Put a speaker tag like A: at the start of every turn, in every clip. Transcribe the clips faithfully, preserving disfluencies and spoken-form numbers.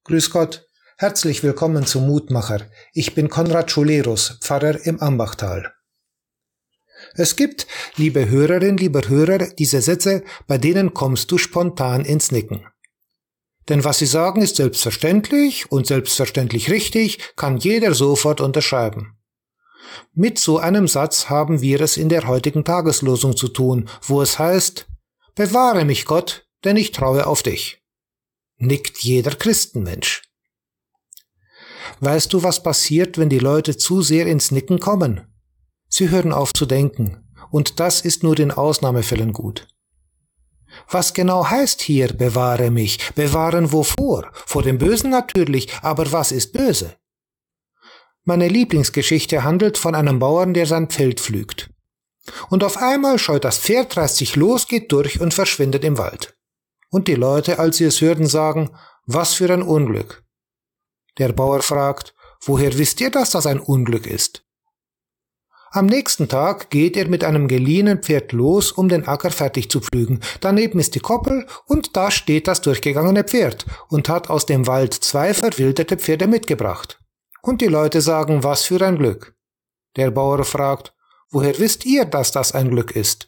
A: Grüß Gott, herzlich willkommen zum Mutmacher. Ich bin Konrad Schulerus, Pfarrer im Ambachtal. Es gibt, liebe Hörerin, lieber Hörer, diese Sätze, bei denen kommst du spontan ins Nicken. Denn was sie sagen, ist selbstverständlich und selbstverständlich richtig, kann jeder sofort unterschreiben. Mit so einem Satz haben wir es in der heutigen Tageslosung zu tun, wo es heißt: Bewahre mich Gott, denn ich traue auf dich. Nickt jeder Christenmensch. Weißt du, was passiert, wenn die Leute zu sehr ins Nicken kommen? Sie hören auf zu denken, und das ist nur in Ausnahmefällen gut. Was genau heißt hier, bewahre mich? Bewahren wovor? Vor dem Bösen natürlich, aber was ist böse? Meine Lieblingsgeschichte handelt von einem Bauern, der sein Feld pflügt. Und auf einmal scheut das Pferd, reißt sich los, geht durch und verschwindet im Wald. Und die Leute, als sie es hörten, sagen: Was für ein Unglück. Der Bauer fragt: Woher wisst ihr, dass das ein Unglück ist? Am nächsten Tag geht er mit einem geliehenen Pferd los, um den Acker fertig zu pflügen. Daneben ist die Koppel und da steht das durchgegangene Pferd und hat aus dem Wald zwei verwilderte Pferde mitgebracht. Und die Leute sagen: Was für ein Glück. Der Bauer fragt: Woher wisst ihr, dass das ein Glück ist?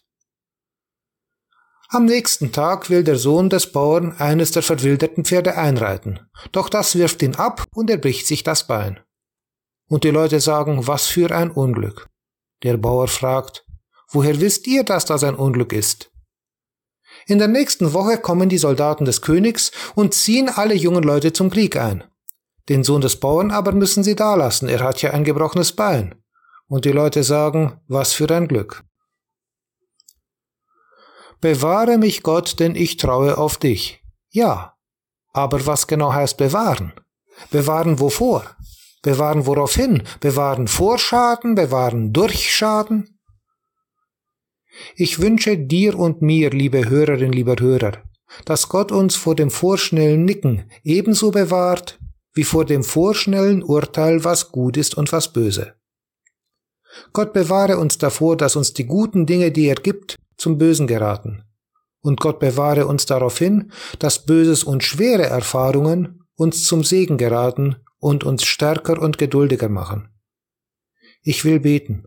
A: Am nächsten Tag will der Sohn des Bauern eines der verwilderten Pferde einreiten. Doch das wirft ihn ab und er bricht sich das Bein. Und die Leute sagen: Was für ein Unglück. Der Bauer fragt: Woher wisst ihr, dass das ein Unglück ist? In der nächsten Woche kommen die Soldaten des Königs und ziehen alle jungen Leute zum Krieg ein. Den Sohn des Bauern aber müssen sie dalassen, er hat ja ein gebrochenes Bein. Und die Leute sagen: Was für ein Glück. Bewahre mich Gott, denn ich traue auf dich. Ja, aber was genau heißt bewahren? Bewahren wovor? Bewahren woraufhin? Bewahren vor Schaden? Bewahren durch Schaden? Ich wünsche dir und mir, liebe Hörerin, lieber Hörer, dass Gott uns vor dem vorschnellen Nicken ebenso bewahrt, wie vor dem vorschnellen Urteil, was gut ist und was böse. Gott bewahre uns davor, dass uns die guten Dinge, die er gibt, zum Bösen geraten. Und Gott bewahre uns darauf hin, dass Böses und schwere Erfahrungen uns zum Segen geraten und uns stärker und geduldiger machen. Ich will beten.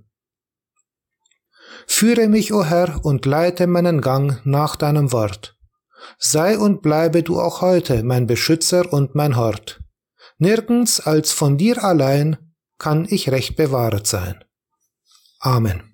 A: Führe mich, o Herr, und leite meinen Gang nach deinem Wort. Sei und bleibe du auch heute mein Beschützer und mein Hort. Nirgends als von dir allein kann ich recht bewahret sein. Amen.